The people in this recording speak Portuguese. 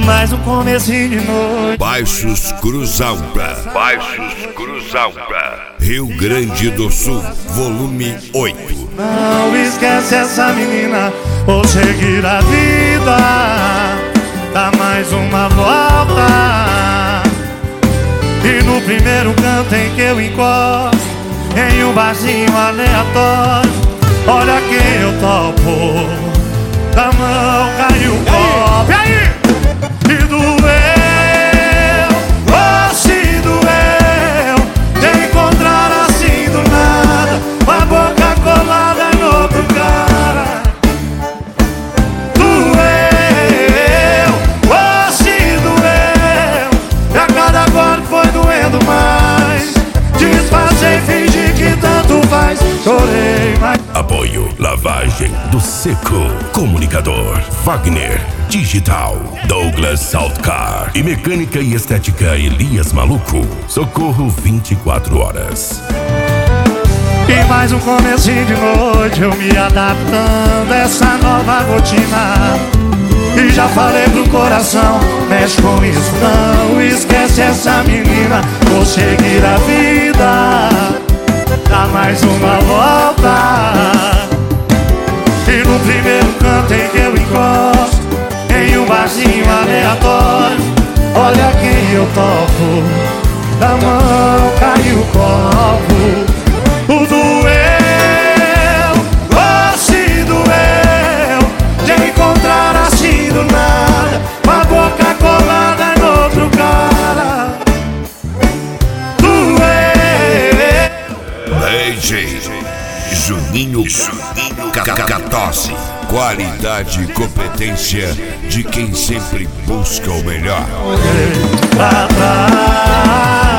mais um comecinho de noite. Baixos Cruzalta, Rio Grande do Sul, volume 8. Não esquece essa menina, vou seguir a vida, dá mais uma volta. E no primeiro canto em que eu encosto, em um barzinho aleatório, olha quem eu topo, da mão caiu o copo. E aí? E doeu, oh se doeu, de encontrar assim do nada, uma boca colada em outro cara. Doeu, oh se doeu, e a cada golpe foi doendo mais. Disfarcei, fingi que tanto faz, chorei, mas... Apoio Lavagem do Seco, Comunicador Wagner Digital, Douglas Saltcar e Mecânica e Estética Elias Maluco. Socorro 24 horas. E mais um comecinho de noite, eu me adaptando a essa nova rotina. E já falei pro coração, mexe com isso não, esquece essa menina, vou seguir a vida, dá mais uma volta. E no primeiro canto em que eu encosto, em um barzinho aleatório, olha quem eu topo, da mão caiu o copo. O doeu, oh se doeu, de encontrar assim do nada, uma boca colada em outro cara. Doeu. DJ Juninho Catose. Qualidade e competência de quem sempre busca o melhor. Pra trás.